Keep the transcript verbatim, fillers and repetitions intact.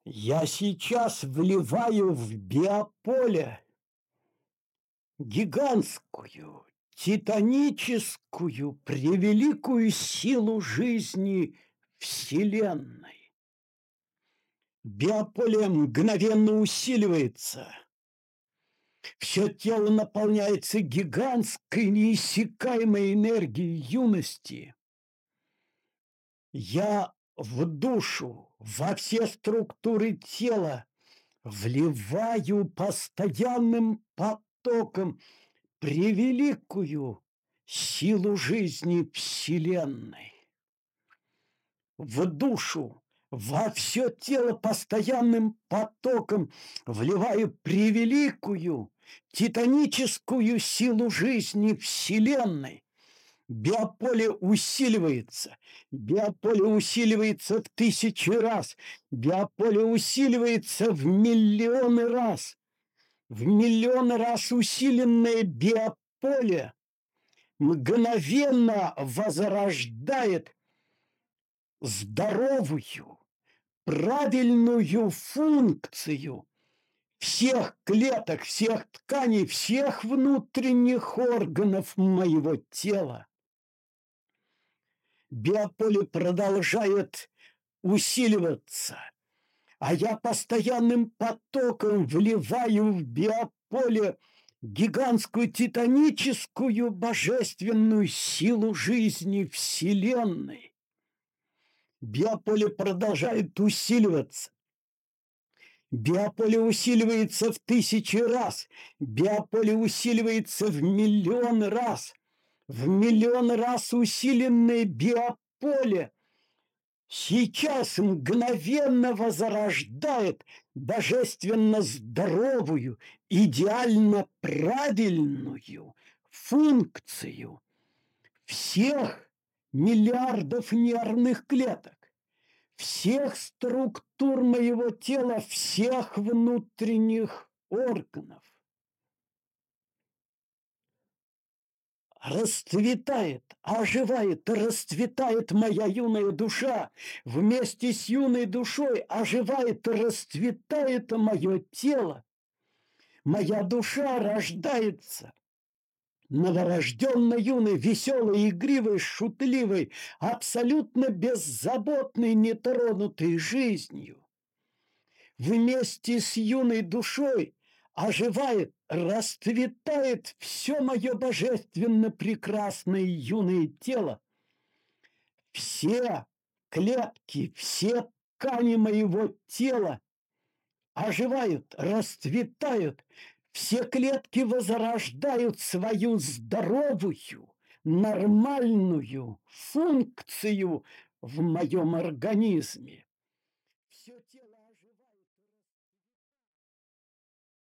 Я сейчас вливаю в биополе гигантскую, титаническую, превеликую силу жизни Вселенной. Биополе мгновенно усиливается. Все тело наполняется гигантской, неиссякаемой энергией юности. Я в душу, во все структуры тела вливаю постоянным потоком превеликую силу жизни Вселенной. В душу, во все тело постоянным потоком вливаю превеликую титаническую силу жизни Вселенной. Биополе усиливается, биополе усиливается в тысячи раз, биополе усиливается в миллионы раз. В миллионы раз усиленное биополе мгновенно возрождает здоровую, правильную функцию всех клеток, всех тканей, всех внутренних органов моего тела. Биополе продолжает усиливаться, а я постоянным потоком вливаю в биополе гигантскую титаническую божественную силу жизни Вселенной. Биополе продолжает усиливаться. Биополе усиливается в тысячи раз. Биополе усиливается в миллион раз. В миллион раз усиленное биополе сейчас мгновенно возрождает божественно здоровую, идеально правильную функцию всех миллиардов нервных клеток, всех структур моего тела, всех внутренних органов. Расцветает, оживает, расцветает моя юная душа. Вместе с юной душой оживает и расцветает мое тело. Моя душа рождается новорожденной, юной, веселой, игривой, шутливой, абсолютно беззаботной, нетронутой жизнью. Вместе с юной душой оживает, расцветает все мое божественно прекрасное юное тело. Все клетки, все ткани моего тела оживают, расцветают. Все клетки возрождают свою здоровую, нормальную функцию в моем организме. Все тело